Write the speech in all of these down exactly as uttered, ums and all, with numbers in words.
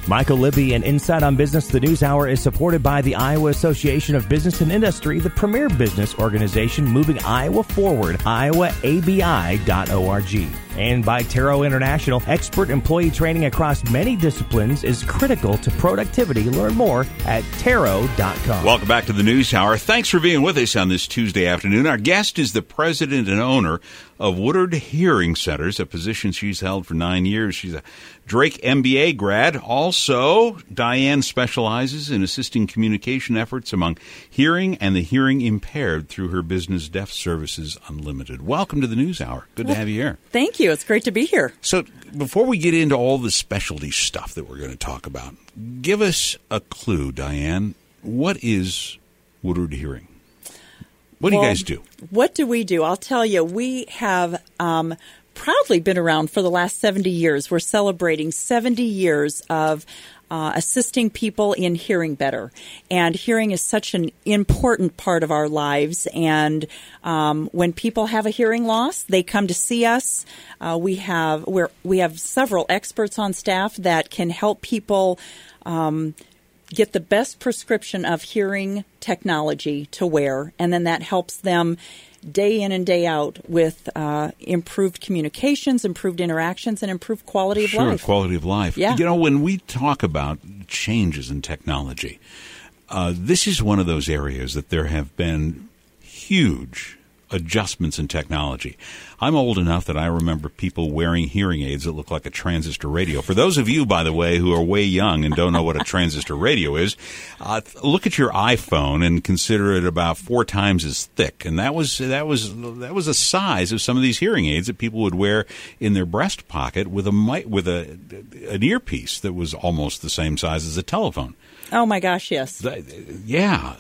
Michael Libby and Insight on Business, the News Hour, is supported by the Iowa Association of Business and Industry, the premier business organization moving Iowa forward, iowa a b i dot org. And by Taro International, expert employee training across many disciplines is critical to productivity. Learn more at taro dot com. Welcome back to the News Hour. Thanks for being with us on this Tuesday afternoon. Our guest is the president and owner of Woodard Hearing Centers, a position she's held for nine years. She's a Drake M B A grad. Also, Diane specializes in assisting communication efforts among hearing and the hearing impaired through her business Deaf Services Unlimited. Welcome to the News Hour. Good well, to have you here. Thank you. It's great to be here. So before we get into all the specialty stuff that we're going to talk about, give us a clue, Diane. What is Woodard Hearing? What do well, you guys do? What do we do? I'll tell you, we have um, proudly been around for the last seventy years. We're celebrating seventy years of uh, assisting people in hearing better. And hearing is such an important part of our lives. And um, when people have a hearing loss, they come to see us. Uh, we have we're, we have several experts on staff that can help people um get the best prescription of hearing technology to wear, and then that helps them day in and day out with uh, improved communications, improved interactions, and improved quality of sure, life. Sure, quality of life. Yeah. You know, when we talk about changes in technology, uh, this is one of those areas that there have been huge adjustments in technology. I'm old enough that I remember people wearing hearing aids that look like a transistor radio. For those of you, by the way, who are way young and don't know what a transistor radio is, uh, look at your iPhone and consider it about four times as thick. And that was that was that was the size of some of these hearing aids that people would wear in their breast pocket with a mic, with a an earpiece that was almost the same size as a telephone. Oh my gosh, yes. That, yeah,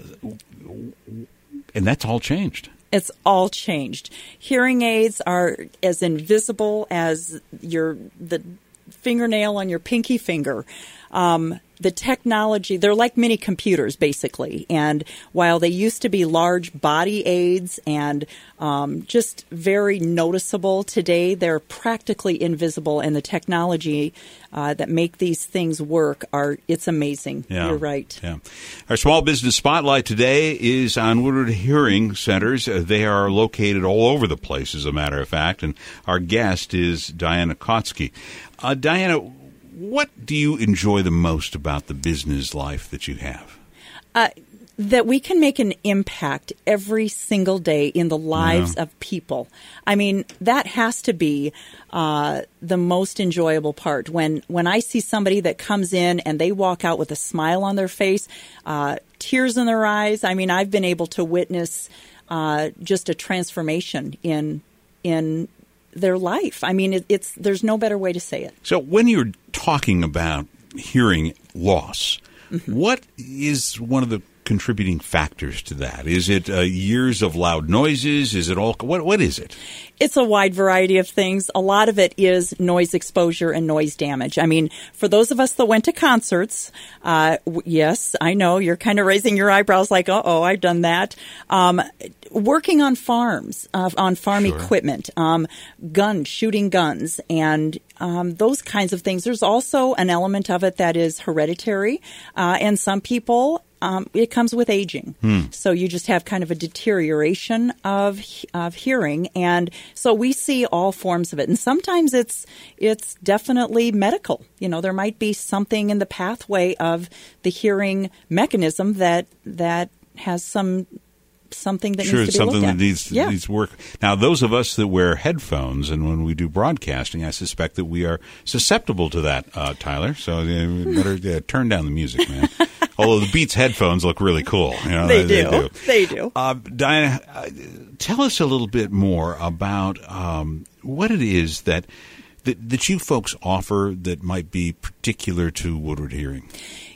and that's all changed. It's all changed. Hearing aids are as invisible as your the fingernail on your pinky finger. Um, the technology, they're like mini computers, basically. And while they used to be large body aids and um, just very noticeable, today they're practically invisible. And the technology uh, that make these things work, are it's amazing. Yeah. You're right. Yeah. Our Small Business Spotlight today is on Woodard Hearing Centers. Uh, they are located all over the place, as a matter of fact. And our guest is Diana Kotsky. Uh, Diana, what do you enjoy the most about the business life that you have? Uh, that we can make an impact every single day in the lives yeah. of people. I mean, that has to be uh, the most enjoyable part. When when I see somebody that comes in and they walk out with a smile on their face, uh, tears in their eyes. I mean, I've been able to witness uh, just a transformation in in their life. I mean, it, it's there's no better way to say it. So when you're talking about hearing loss, mm-hmm. what is one of the contributing factors to that? Is it uh, years of loud noises? Is it all? What What is it? It's a wide variety of things. A lot of it is noise exposure and noise damage. I mean, for those of us that went to concerts, uh, w- yes, I know you're kind of raising your eyebrows like, uh-oh, I've done that. Um, working on farms, uh, on farm sure. equipment, um, guns, shooting guns, and um, those kinds of things. There's also an element of it that is hereditary, uh, and some people Um, it comes with aging. Hmm. So you just have kind of a deterioration of of hearing. And so we see all forms of it. And sometimes it's it's definitely medical. You know, there might be something in the pathway of the hearing mechanism that that has some something that sure, needs to be something looked at. that needs, yeah. needs work. Now, those of us that wear headphones, and when we do broadcasting, I suspect that we are susceptible to that, uh, Tyler. So uh, we better uh, turn down the music, man. Although the Beats headphones look really cool. You know, they, they, do. they do. They do. Uh, Diana, uh, tell us a little bit more about um, what it is that, that that you folks offer that might be particular to Woodard Hearing.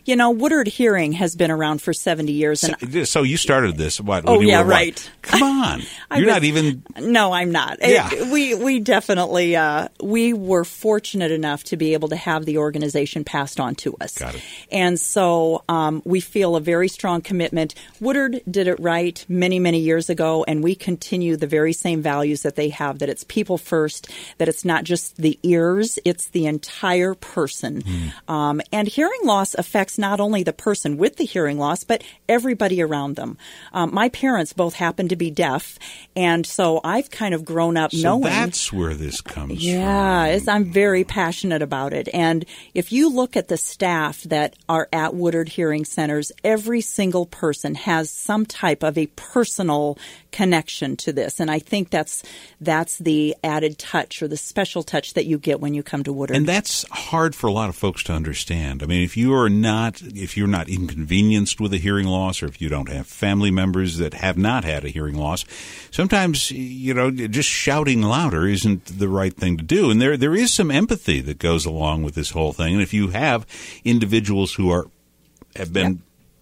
You know, Woodard Hearing has been around for seventy years. And so, so you started this, what? Oh, when you yeah, were, what? right. Come on. You're was, not even... No, I'm not. Yeah. It, we, we definitely, uh, we were fortunate enough to be able to have the organization passed on to us. Got it. And so um, we feel a very strong commitment. Woodard did it right many, many years ago, and we continue the very same values that they have, that it's people first, that it's not just the ears, it's the entire person. Mm. Um, and hearing loss affects not only the person with the hearing loss, but everybody around them. Um, my parents both happen to be deaf, and so I've kind of grown up so knowing. That's where this comes yeah, from. It's, I'm very passionate about it. And if you look at the staff that are at Woodard Hearing Centers, every single person has some type of a personal connection to this. And I think that's that's the added touch or the special touch that you get when you come to Woodard. And that's hard for a lot of folks to understand. I mean, if you are not, if you're not inconvenienced with a hearing loss, or if you don't have family members that have not had a hearing loss, sometimes, you know, just shouting louder isn't the right thing to do. And there there is some empathy that goes along with this whole thing. And if you have individuals who are have been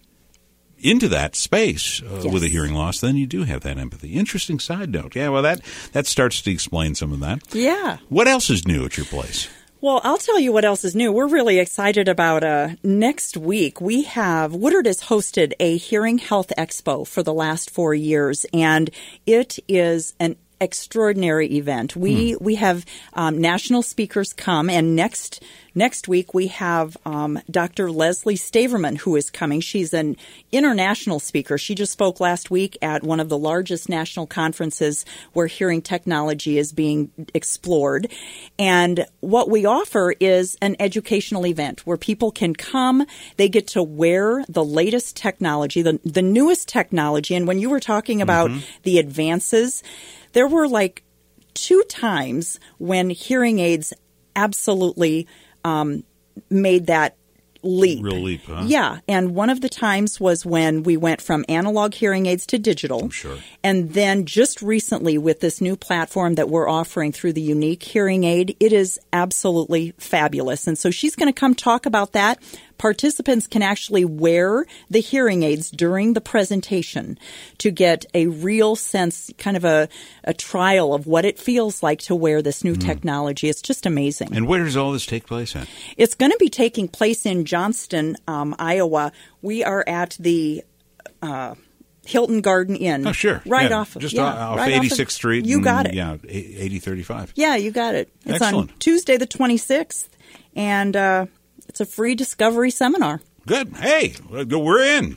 yep. into that space uh, yes. with a hearing loss, then you do have that empathy. Interesting side note. Yeah, well, that, that starts to explain some of that. Yeah. What else is new at your place? Well, I'll tell you what else is new. We're really excited about uh, next week. We have, Woodard has hosted a Hearing Health Expo for the last four years, and it is an extraordinary event. We hmm. we have um, national speakers come, and next next week we have um, Doctor Leslie Staverman, who is coming. She's an international speaker. She just spoke last week at one of the largest national conferences where hearing technology is being explored. And what we offer is an educational event where people can come. They get to wear the latest technology, the, the newest technology. And when you were talking about mm-hmm. the advances, there were like two times when hearing aids absolutely um, made that leap. Real leap, huh? Yeah. And one of the times was when we went from analog hearing aids to digital. I'm sure. And then just recently with this new platform that we're offering through the Unique Hearing Aid, it is absolutely fabulous. And so she's going to come talk about that. Participants can actually wear the hearing aids during the presentation to get a real sense, kind of a, a trial of what it feels like to wear this new mm. technology. It's just amazing. And where does all this take place at? It's going to be taking place in Johnston, um, Iowa. We are at the uh, Hilton Garden Inn. Oh, sure. Right yeah. off of Just yeah, off right eighty-sixth off of, Street. You and, got it. Yeah, eighty thirty-five. Yeah, you got it. It's Excellent. on Tuesday the twenty-sixth, and uh, it's a free discovery seminar. Good. Hey, we're in.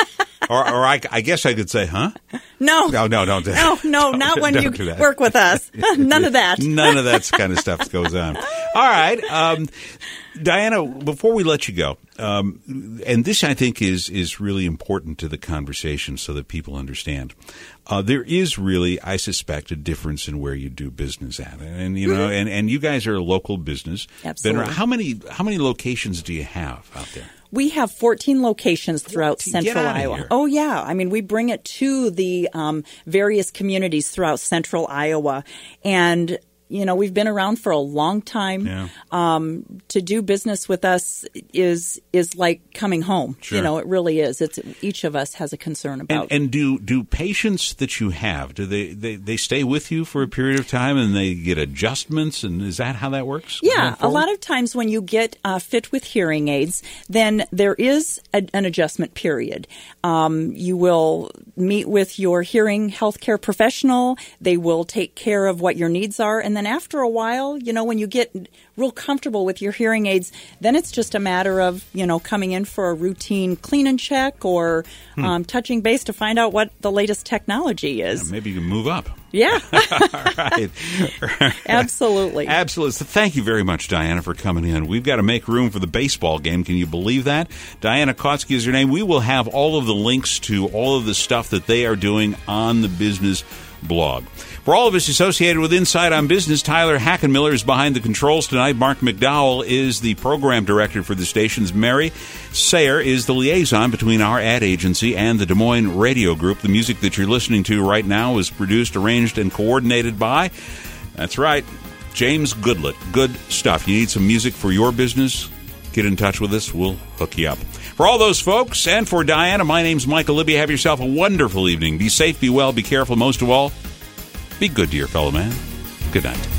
or or I, I guess I could say, huh? No. No, no, don't. No, no, not when you do work with us. None of that. None of that kind of stuff goes on. All right. Um, Diana, before we let you go, um, and this I think is is really important to the conversation so that people understand. Uh, there is really, I suspect, a difference in where you do business at, and you know, mm-hmm. and, and you guys are a local business. Absolutely. Been, how many how many locations do you have out there? We have fourteen locations throughout fourteen central Get out of Iowa. Here. Oh, yeah. I mean, we bring it to the um, various communities throughout central Iowa. And, you know, we've been around for a long time. Yeah. Um, to do business with us is is like coming home. Sure. You know, it really is. It's each of us has a concern about. And, and do do patients that you have, do they, they, they stay with you for a period of time and they get adjustments? And is that how that works? Yeah. A lot of times when you get uh, fit with hearing aids, then there is a, an adjustment period. Um, you will meet with your hearing healthcare professional. They will take care of what your needs are. And then after a while, you know, when you get real comfortable with your hearing aids, then it's just a matter of, you know, coming in for a routine clean and check or hmm. um, touching base to find out what the latest technology is. Yeah, maybe you can move up. Yeah. All right. Absolutely. Absolutely. So thank you very much, Diana, for coming in. We've got to make room for the baseball game. Can you believe that? Diana Kotsky is her name. We will have all of the links to all of the stuff that they are doing on the business blog. For all of us associated with Inside on Business, Tyler Hackenmiller is behind the controls tonight. Mark McDowell is the program director for the stations. Mary Sayer is the liaison between our ad agency and the Des Moines Radio Group. The music that you're listening to right now is produced, arranged, and coordinated by, that's right, James Goodlett. Good stuff. You need some music for your business? get in touch with us. We'll hook you up. For all those folks, and for Diana, my name's Michael Libby. Have yourself a wonderful evening. Be safe, be well, be careful. Most of all, be good to your fellow man. Good night.